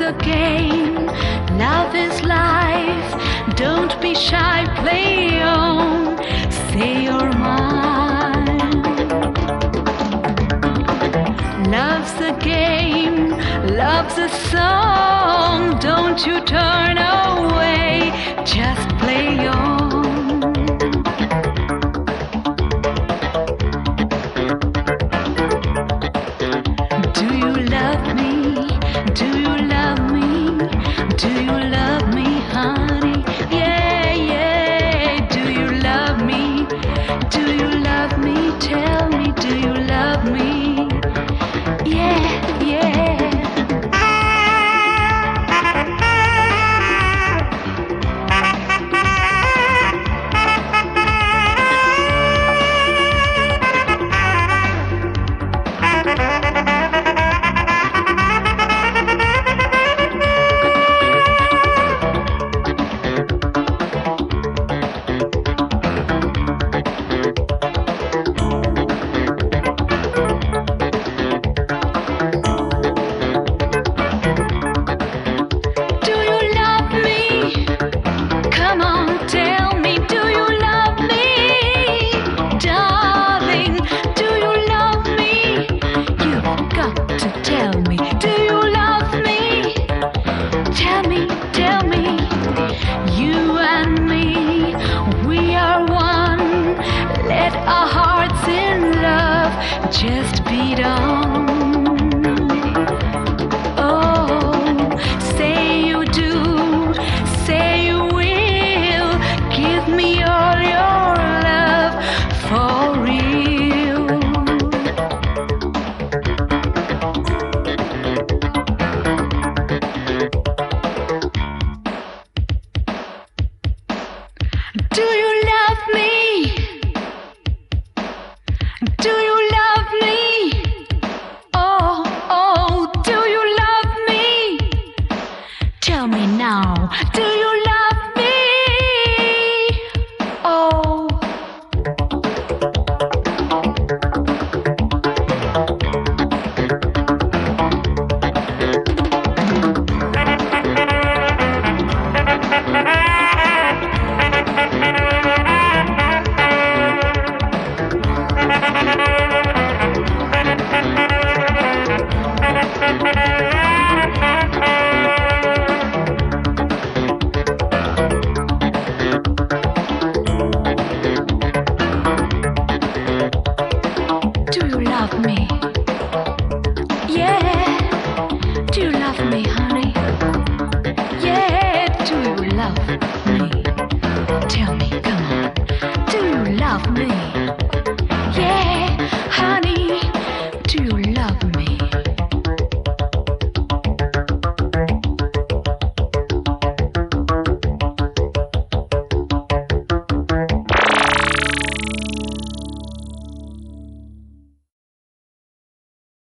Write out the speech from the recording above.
a game, love is life. Don't be shy, play on, say you're mine. Love's a game, love's a song. Don't you turn away, just play on. Do you love me? Do you love me? Do you love me, honey? Yeah, yeah. Do you love me? Do you love me? Tell me, do you love me? Yeah, yeah. Our hearts in love just beat on. Oh, say you do, say you will. Give me all your love for real. Do you love me? Do you love me? Oh, oh, do you love me? Tell me now, do you love me? Oh. Do you love me? Yeah. Do you love me, honey? Yeah. Do you love me? Tell me, come on. Do you love me?